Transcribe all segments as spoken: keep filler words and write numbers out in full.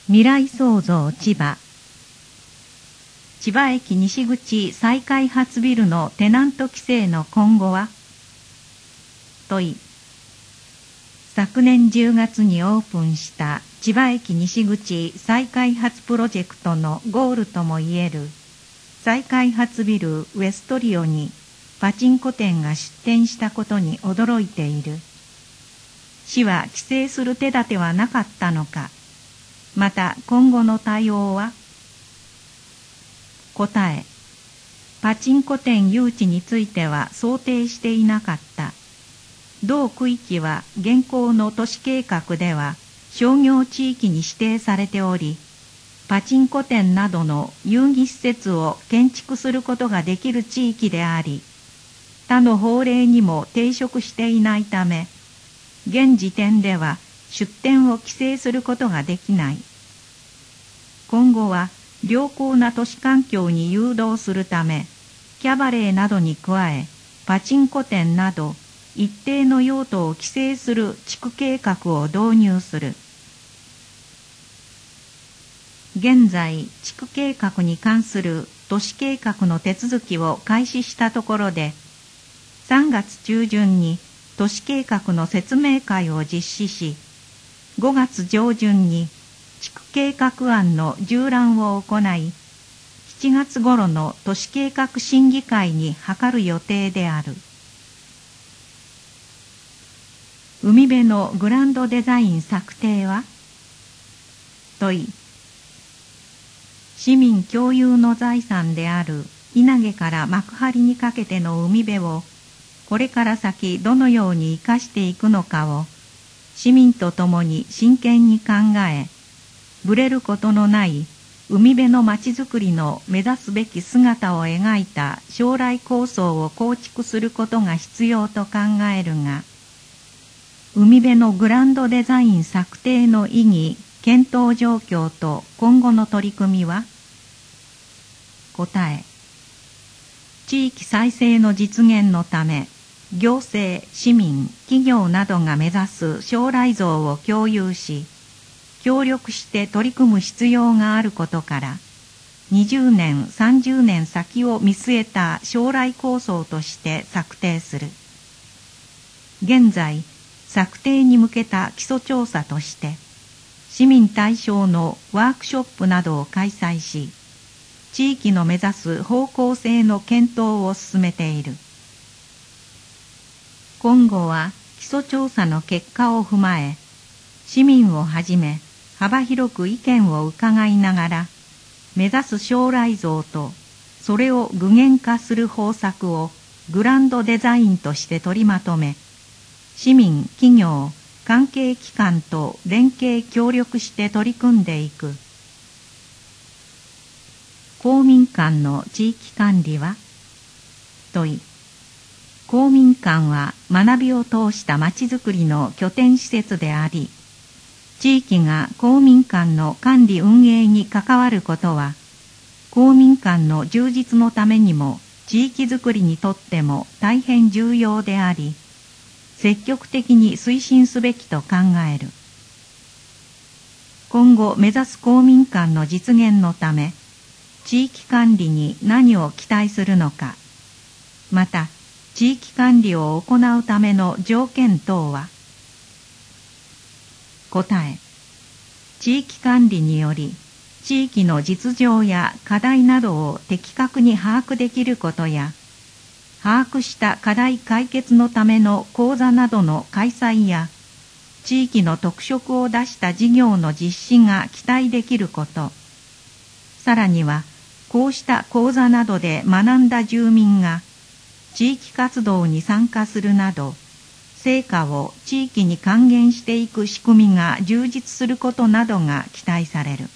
未来創造千葉。千葉駅西口再開発ビルのテナント規制の今後は？問い。昨年じゅうがつにオープンした千葉駅西口再開発プロジェクトのゴールともいえる再開発ビルウェストリオにパチンコ店が出店したことに驚いている。市は規制する手立てはなかったのか。また今後の対応は？答え。パチンコ店誘致については想定していなかった。同区域は現行の都市計画では商業地域に指定されており、パチンコ店などの遊戯施設を建築することができる地域であり、他の法令にも抵触していないため、現時点では出店を規制することができない。今後は良好な都市環境に誘導するため、キャバレーなどに加え、パチンコ店など一定の用途を規制する地区計画を導入する。現在、地区計画に関する都市計画の手続きを開始したところで、さんがつちゅうじゅんに都市計画の説明会を実施し、ごがつじょうじゅんに地区計画案の縦覧を行い、しちがつ頃の都市計画審議会に諮る予定である。海辺のグランドデザイン策定は？問い。市民共有の財産である稲毛から幕張にかけての海辺を、これから先どのように生かしていくのかを、市民と共に真剣に考え、ぶれることのない海辺のまちづくりの目指すべき姿を描いた将来構想を構築することが必要と考えるが、海辺のグランドデザイン策定の意義、検討状況と今後の取り組みは？答え。地域再生の実現のため、行政、市民、企業などが目指す将来像を共有し、協力して取り組む必要があることから、にじゅうねん、さんじゅうねん先を見据えた将来構想として策定する。現在、策定に向けた基礎調査として、市民対象のワークショップなどを開催し、地域の目指す方向性の検討を進めている。今後は基礎調査の結果を踏まえ、市民をはじめ幅広く意見を伺いながら、目指す将来像とそれを具現化する方策をグランドデザインとして取りまとめ、市民、企業、関係機関と連携協力して取り組んでいく。公民館の地域管理は？問い。公民館は学びを通したまちづくりの拠点施設であり、地域が公民館の管理運営に関わることは、公民館の充実のためにも地域づくりにとっても大変重要であり、積極的に推進すべきと考える。今後目指す公民館の実現のため、地域管理に何を期待するのか、また地域管理を行うための条件等は？答え。地域管理により、地域の実情や課題などを的確に把握できることや、把握した課題解決のための講座などの開催や、地域の特色を出した事業の実施が期待できること、さらには、こうした講座などで学んだ住民が、地域活動に参加するなど、成果を地域に還元していく仕組みが充実することなどが期待される。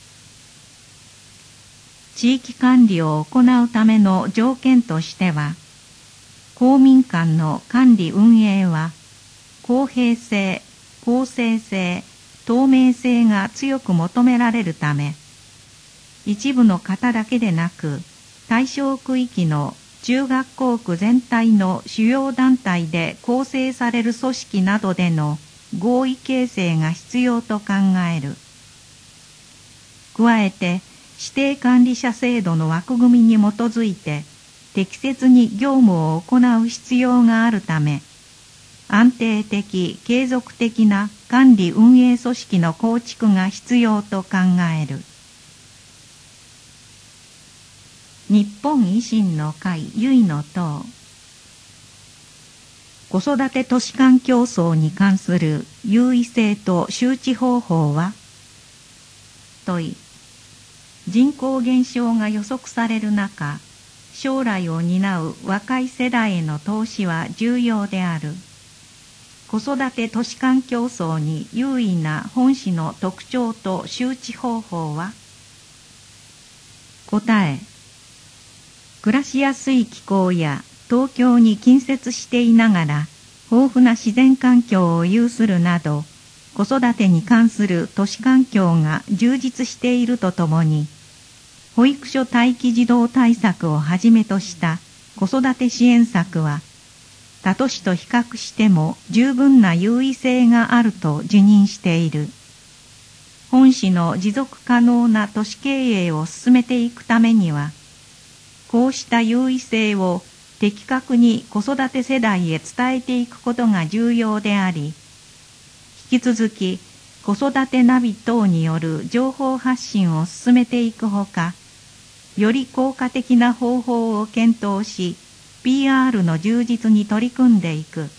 地域管理を行うための条件としては、公民館の管理運営は、公平性、公正性、透明性が強く求められるため、一部の方だけでなく、対象区域の中学校区全体の主要団体で構成される組織などでの合意形成が必要と考える。 加えて指定管理者制度の枠組みに基づいて適切に業務を行う必要があるため、安定的継続的な管理運営組織の構築が必要と考える。日本維新の会由比の党、子育て都市間競争に関する優位性と周知方法は問い、人口減少が予測される中、将来を担う若い世代への投資は重要である。子育て都市間競争に優位な本市の特徴と周知方法は答え、暮らしやすい気候や東京に近接していながら豊富な自然環境を有するなど、子育てに関する都市環境が充実しているとともに、保育所待機児童対策をはじめとした子育て支援策は、他都市と比較しても十分な優位性があると自認している。本市の持続可能な都市経営を進めていくためには、こうした優位性を的確に子育て世代へ伝えていくことが重要であり、引き続き子育てナビ等による情報発信を進めていくほか、より効果的な方法を検討し、ピーアール の充実に取り組んでいく。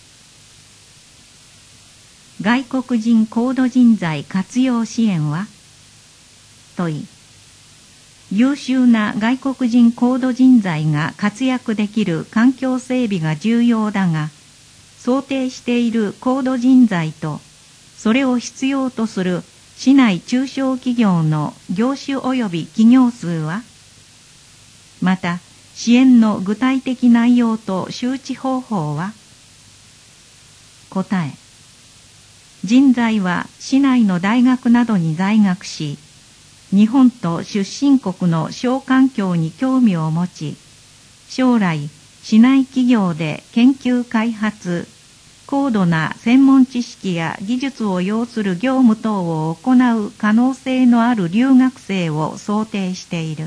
外国人高度人材活用支援は問い、優秀な外国人高度人材が活躍できる環境整備が重要だが、想定している高度人材と、それを必要とする市内中小企業の業種及び企業数は、また支援の具体的内容と周知方法は答え、人材は市内の大学などに在学し、日本と出身国の小環境に興味を持ち、将来市内企業で研究開発、高度な専門知識や技術を要する業務等を行う可能性のある留学生を想定している。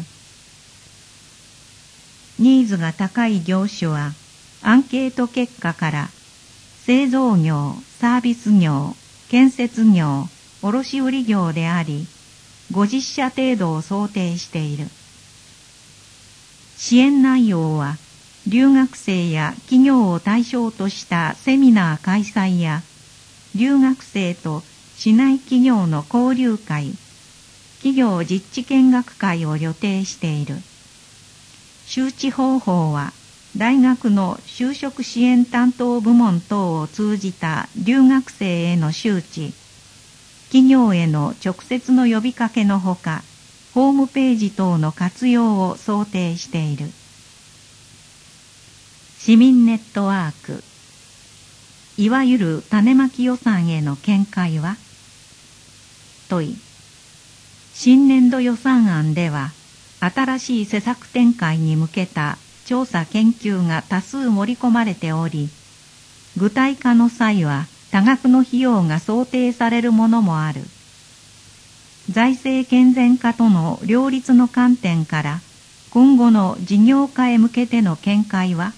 ニーズが高い業種は、アンケート結果から製造業、サービス業、建設業、卸売業であり、ごじゅっしゃ程度を想定している。支援内容は、留学生や企業を対象としたセミナー開催や、留学生と市内企業の交流会、企業実地見学会を予定している。周知方法は、大学の就職支援担当部門等を通じた留学生への周知、企業への直接の呼びかけのほか、ホームページ等の活用を想定している。市民ネットワーク、いわゆる種まき予算への見解は問い、新年度予算案では、新しい施策展開に向けた調査研究が多数盛り込まれており、具体化の際は多額の費用が想定されるものもある。財政健全化との両立の観点から、今後の事業化へ向けての見解は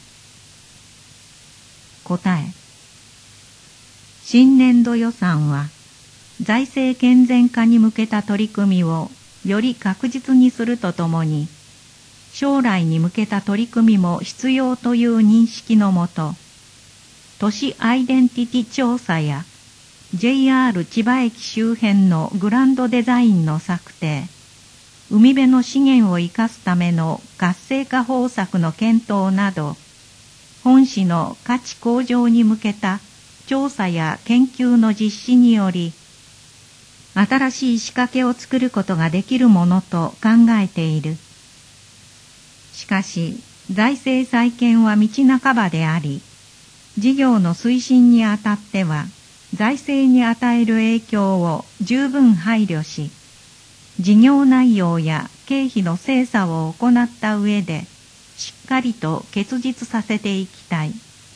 答え、新年度予算は、財政健全化に向けた取り組みをより確実にするとともに、将来に向けた取り組みも必要という認識のもと、都市アイデンティティ調査や ジェイアール 千葉駅周辺のグランドデザインの策定、海辺の資源を生かすための活性化方策の検討など、本市の価値向上に向けた調査や研究の実施により、新しい仕掛けを作ることができるものと考えている。しかし、財政再建は道半ばであり、事業の推進にあたっては、財政に与える影響を十分配慮し、事業内容や経費の精査を行った上で、しっかりと結実させていきたい。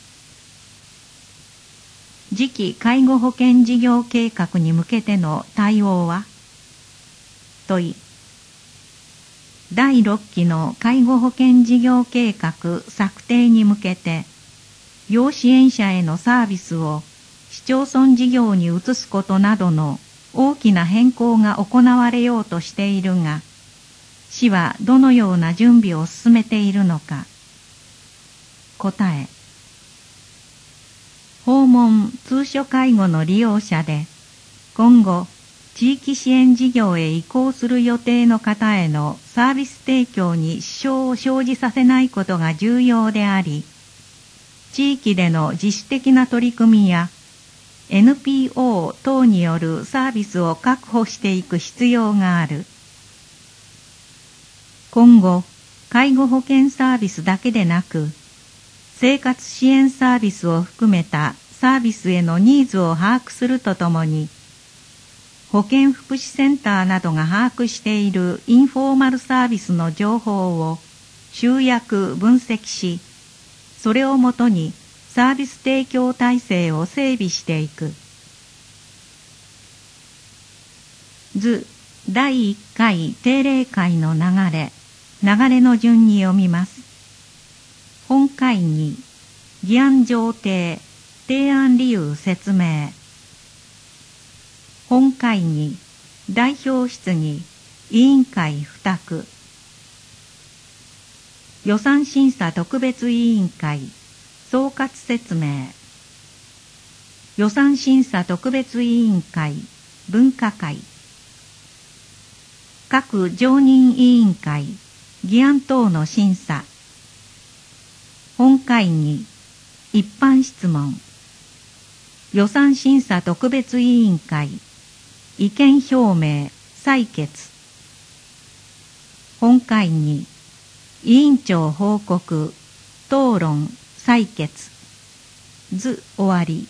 次期介護保険事業計画に向けての対応は問い。だいろっきの介護保険事業計画策定に向けて、要支援者へのサービスを市町村事業に移すことなどの大きな変更が行われようとしているが、市はどのような準備を進めているのか。答え。訪問通所介護の利用者で、今後、地域支援事業へ移行する予定の方へのサービス提供に支障を生じさせないことが重要であり、地域での自主的な取り組みや エヌピーオー 等によるサービスを確保していく必要がある。今後、介護保険サービスだけでなく、生活支援サービスを含めたサービスへのニーズを把握するとともに、保健福祉センターなどが把握しているインフォーマルサービスの情報を集約分析し、それをもとにサービス提供体制を整備していく。図だいいっかい定例会の流れ、流れの順に読みます。本会議、議案上呈、提案理由説明。本会議、代表質疑、委員会付託。予算審査特別委員会、総括説明。予算審査特別委員会、分科会。各常任委員会、議案等の審査。本会議、一般質問。予算審査特別委員会、意見表明、採決。本会議、委員長報告、討論、採決。図終わり。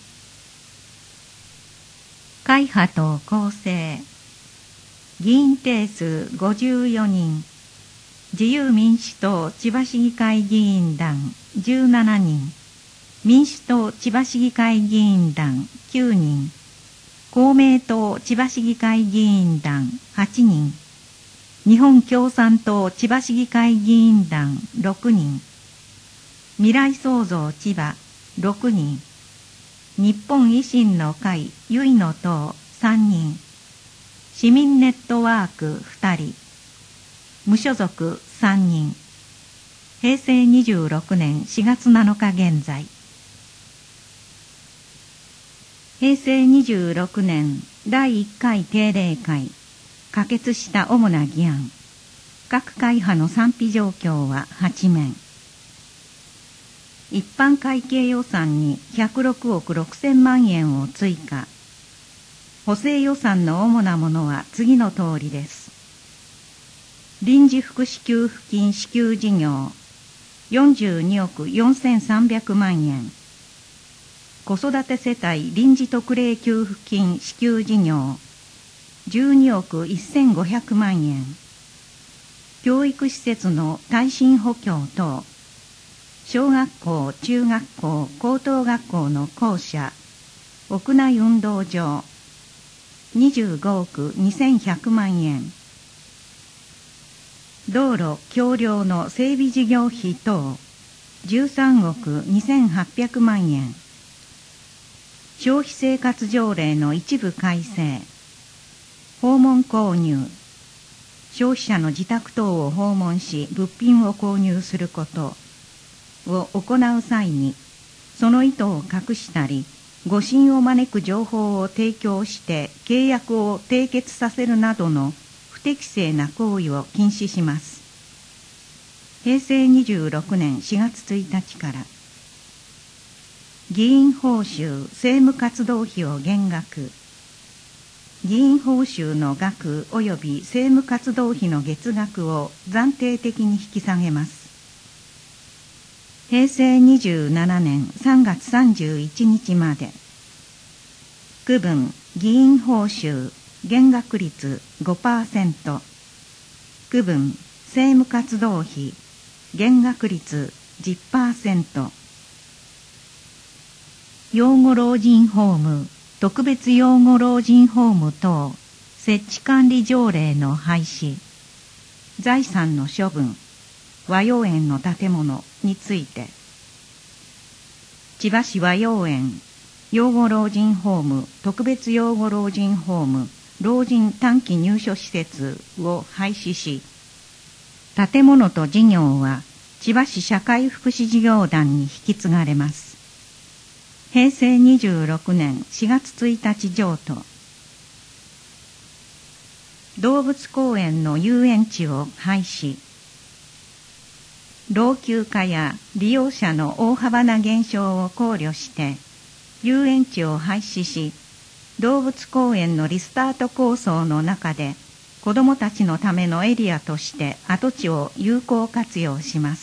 会派と構成。議員定数ごじゅうよにん。自由民主党千葉市議会議員団じゅうななにん。民主党千葉市議会議員団きゅうにん。公明党千葉市議会議員団はちにん。日本共産党千葉市議会議員団ろくにん。未来創造千葉ろくにん。日本維新の会ゆいの党さんにん。市民ネットワークふたり。無所属さんにん。へいせいにじゅうろくねんしがつなのか現在。へいせいにじゅうろくねんだいいっかい定例会、可決した主な議案。各会派の賛否状況ははちめん。一般会計予算にひゃくろくおくろくせんまんえんを追加。補正予算の主なものは次の通りです。臨時福祉給付金支給事業よんじゅうにおくよんせんさんびゃくまんえん。子育て世帯臨時特例給付金支給事業じゅうにおくせんごひゃくまんえん。教育施設の耐震補強等。小学校、中学校、高等学校の校舎、屋内運動場にじゅうごおくにせんひゃくまんえん。道路・橋梁の整備事業費等じゅうさんおくにせんはっぴゃくまんえん。消費生活条例の一部改正。訪問購入。消費者の自宅等を訪問し物品を購入することを行う際に、その意図を隠したり、誤信を招く情報を提供して契約を締結させるなどの不適正な行為を禁止します。へいせいにじゅうろくねんしがつついたちから。議員報酬政務活動費を減額。議員報酬の額及び政務活動費の月額を暫定的に引き下げます。へいせいにじゅうななねんさんがつさんじゅういちにちまで。区分議員報酬減額率 ごパーセント。区分政務活動費減額率 じゅっパーセント。養護老人ホーム、特別養護老人ホーム等設置管理条例の廃止、財産の処分、和洋園の建物について、千葉市和洋園養護老人ホーム特別養護老人ホーム老人短期入所施設を廃止し、建物と事業は千葉市社会福祉事業団に引き継がれます。へいせいにじゅうろくねんしがつついたち譲渡。動物公園の遊園地を廃止。老朽化や利用者の大幅な減少を考慮して遊園地を廃止し、動物公園のリスタート構想の中で子どもたちのためのエリアとして跡地を有効活用します。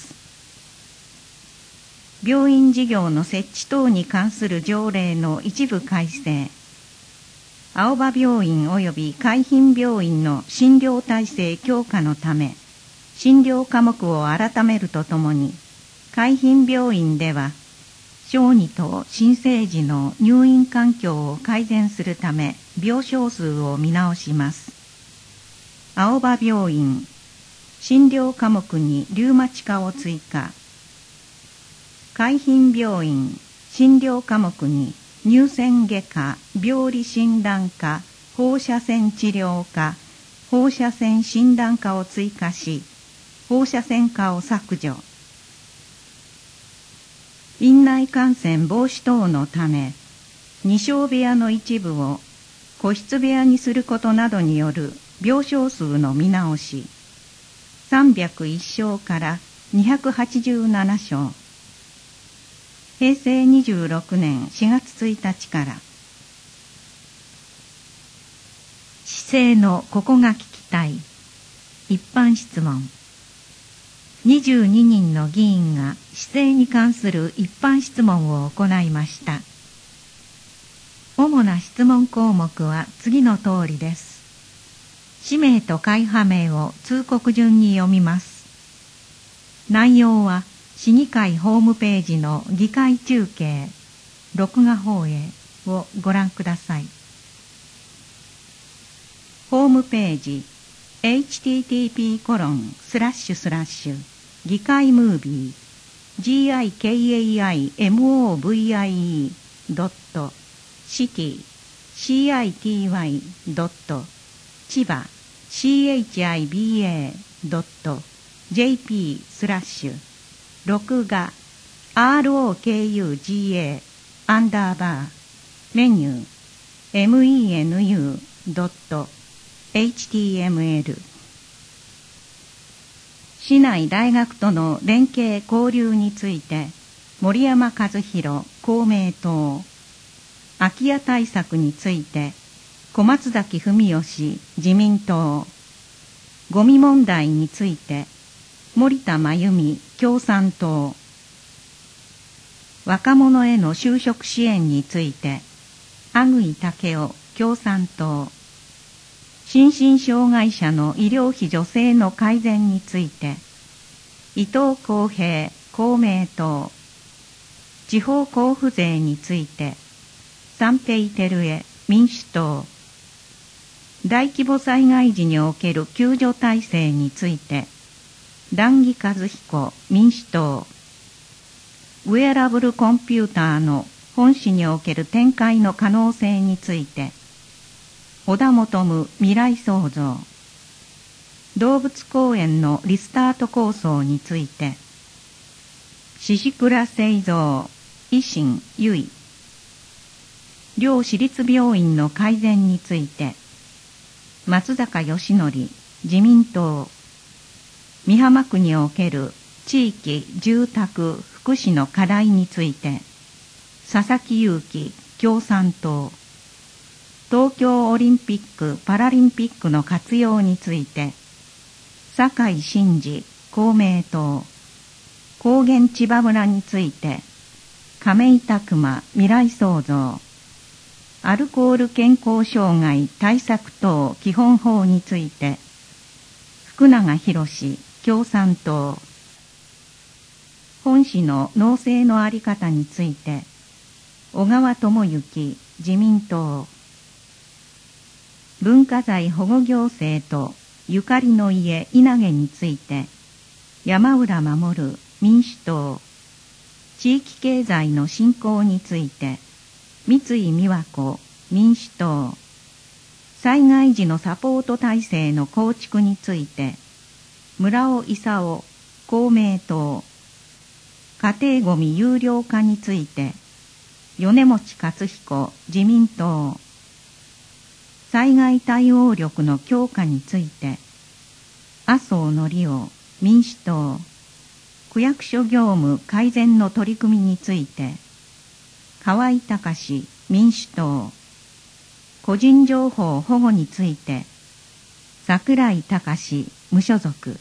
病院事業の設置等に関する条例の一部改正、青葉病院及び海浜病院の診療体制強化のため、診療科目を改めるとともに、海浜病院では、小児と新生児の入院環境を改善するため、病床数を見直します。青葉病院、診療科目にリウマチ科を追加。海浜病院、診療科目に乳腺外科、病理診断科、放射線治療科、放射線診断科を追加し、放射線科を削除。院内感染防止等のため、二床部屋の一部を個室部屋にすることなどによる病床数の見直し、さんびゃくいち床からにひゃくはちじゅうなな床。へいせいにじゅうろくねんしがつついたちから。市政のここが聞きたい。一般質問。にじゅうににんの議員が市政に関する一般質問を行いました。主な質問項目は次の通りです。氏名と会派名を通告順に読みます。内容は市議会ホームページの議会中継、録画放映をご覧ください。ホームページ エイチティーティーピーコロンスラッシュスラッシュ議会ムービー ジーアイケーエーアイエムオーブイアイイー ドット シティ シーアイティーワイ ドット 千葉 シーエイチアイビーエー ドット ジェーピー スラッシュ録画 アールオーケーユージーエー アンダーバーメニュー エムイーエヌユー ドット エイチティーエムエル 市内大学との連携交流について森山和弘公明党、空き家対策について小松崎文義自民党、ゴミ問題について森田真由美共産党、若者への就職支援について阿久井武雄共産党、心身障害者の医療費助成の改善について伊藤公平公明党、地方交付税について三平照江民主党、大規模災害時における救助体制について談義和彦民主党、ウェアラブルコンピューターの本市における展開の可能性について小田求未来創造、動物公園のリスタート構想について宍倉製造維新由衣、両私立病院の改善について松坂義則自民党、美浜区における地域住宅福祉の課題について佐々木勇気共産党、東京オリンピック・パラリンピックの活用について酒井真治公明党、高原千葉村について亀井拓馬未来創造、アルコール健康障害対策等基本法について福永博共産党、本市の農政の在り方について小川智之自民党、 文化財保護行政とゆかりの家稲毛について、山浦守民主党、地域経済の振興について、三井美和子民主党、災害時のサポート体制の構築について、村尾勲公明党、家庭ごみ有料化について、米持克彦自民党、災害対応力の強化について、麻生則夫民主党、区役所業務改善の取り組みについて、河井隆民主党、個人情報保護について、櫻井隆無所属。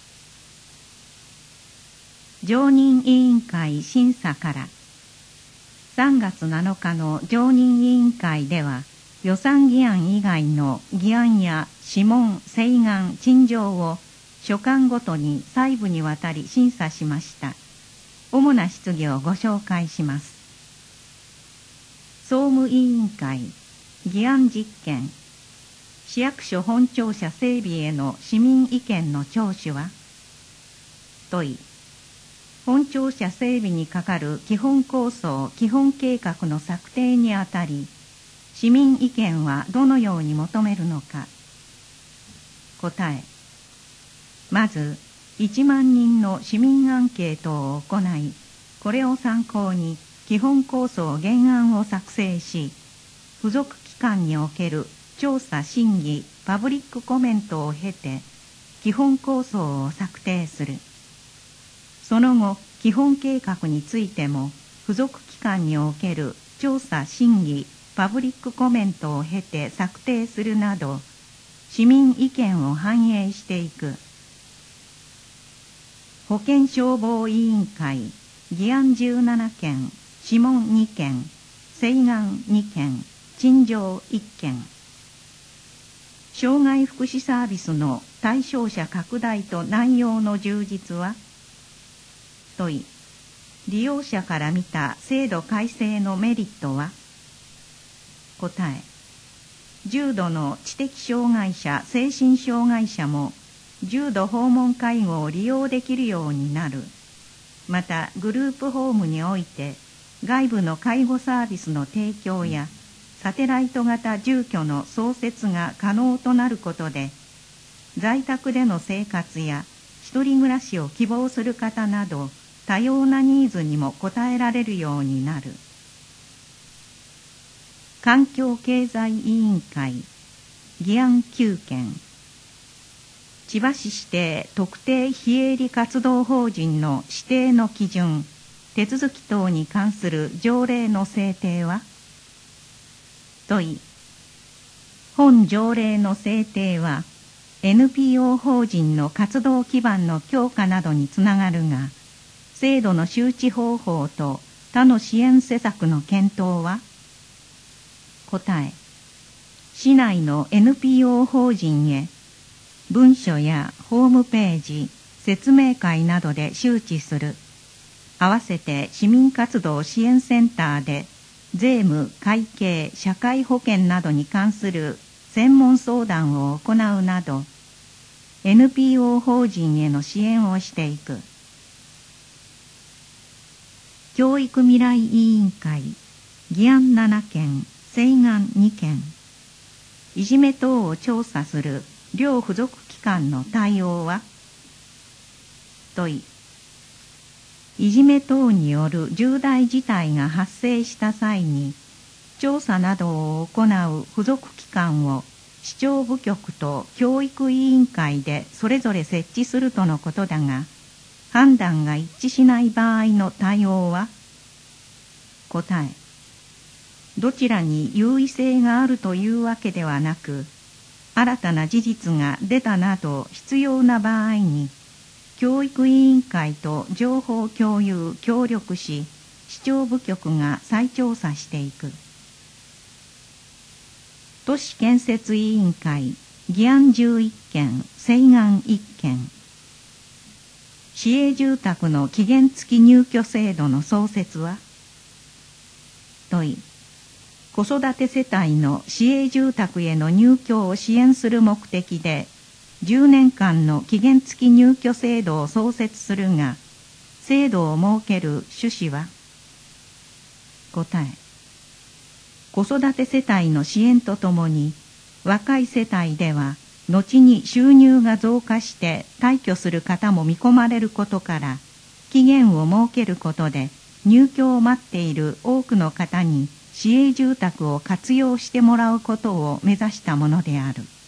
常任委員会審査からさんがつなのかの常任委員会では、予算議案以外の議案や諮問、請願、陳情を所管ごとに細部にわたり審査しました。主な質疑をご紹介します。総務委員会、議案実験、市役所本庁舎整備への市民意見の聴取は、問い、本庁舎整備にかかる基本構想・基本計画の策定にあたり、市民意見はどのように求めるのか。答え、まずいちまんにんの市民アンケートを行い、これを参考に基本構想原案を作成し、付属機関における調査審議パブリックコメントを経て基本構想を策定する。その後、基本計画についても付属機関における調査審議パブリックコメントを経て策定するなど、市民意見を反映していく。保健消防委員会、議案じゅうななけん、諮問にけん、請願にけん、陳情いっけん。障害福祉サービスの対象者拡大と内容の充実は、問い、利用者から見た制度改正のメリットは。答え、重度の知的障害者、精神障害者も重度訪問介護を利用できるようになる。また、グループホームにおいて外部の介護サービスの提供やサテライト型住居の創設が可能となることで、在宅での生活や一人暮らしを希望する方など多様なニーズにも応えられるようになる。環境経済委員会、議案きゅうけん。千葉市指定特定非営利活動法人の指定の基準、手続き等に関する条例の制定は。問い、本条例の制定は エヌピーオー 法人の活動基盤の強化などにつながるが、制度の周知方法と他の支援施策の検討は。答え、市内の エヌピーオー 法人へ文書やホームページ、説明会などで周知する。合わせて市民活動支援センターで税務、会計、社会保険などに関する専門相談を行うなど、エヌピーオー 法人への支援をしていく。教育未来委員会、議案ななけん、請願にけん。いじめ等を調査する両付属機関の対応は。問い、いじめ等による重大事態が発生した際に、調査などを行う付属機関を市長部局と教育委員会でそれぞれ設置するとのことだが、判断が一致しない場合の対応は。答え、どちらに優位性があるというわけではなく、新たな事実が出たなど必要な場合に、教育委員会と情報共有・協力し、市長部局が再調査していく。都市建設委員会、議案じゅういっけん、請願いっけん。市営住宅の期限付き入居制度の創設は。問い、 子育て世帯の市営住宅への入居を支援する目的でじゅうねんかんの期限付き入居制度を創設するが、制度を設ける趣旨は？答え。子育て世帯の支援とともに、若い世帯では後に収入が増加して退去する方も見込まれることから、期限を設けることで入居を待っている多くの方に市営住宅を活用してもらうことを目指したものである。